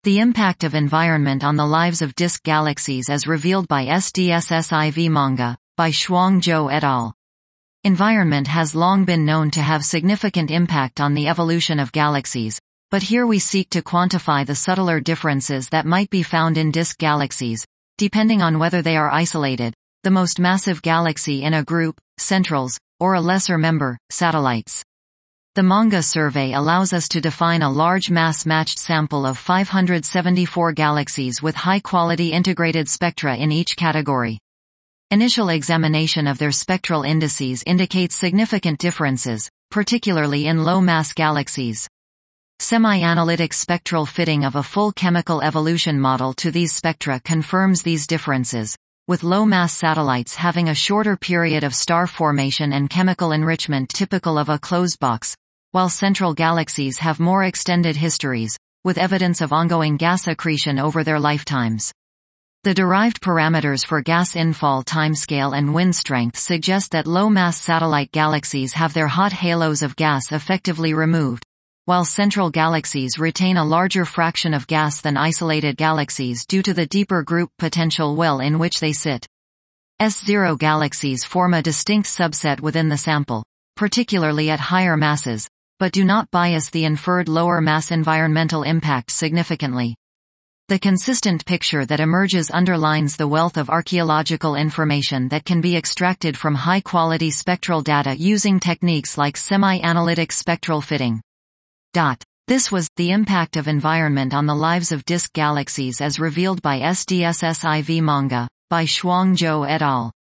The impact of environment on the lives of disk galaxies as revealed by SDSSIV manga, by Zhuang-Zhou et al. Environment has long been known to have significant impact on the evolution of galaxies, but here we seek to quantify the subtler differences that might be found in disk galaxies, depending on whether they are isolated, the most massive galaxy in a group, centrals, or a lesser member, satellites. The manga survey allows us to define a large mass-matched sample of 574 galaxies with high-quality integrated spectra in each category. Initial examination of their spectral indices indicates significant differences, particularly in low-mass galaxies. Semi-analytic spectral fitting of a full chemical evolution model to these spectra confirms these differences, with low-mass satellites having a shorter period of star formation and chemical enrichment typical of a closed box, while central galaxies have more extended histories, with evidence of ongoing gas accretion over their lifetimes. The derived parameters for gas infall timescale and wind strength suggest that low-mass satellite galaxies have their hot halos of gas effectively removed, while central galaxies retain a larger fraction of gas than isolated galaxies due to the deeper group potential well in which they sit. S0 galaxies form a distinct subset within the sample, particularly at higher masses, but do not bias the inferred lower mass environmental impact significantly. The consistent picture that emerges underlines the wealth of archaeological information that can be extracted from high-quality spectral data using techniques like semi-analytic spectral fitting. This was the impact of environment on the lives of disk galaxies as revealed by SDSSIV manga, by Zhuang-Zhou et al.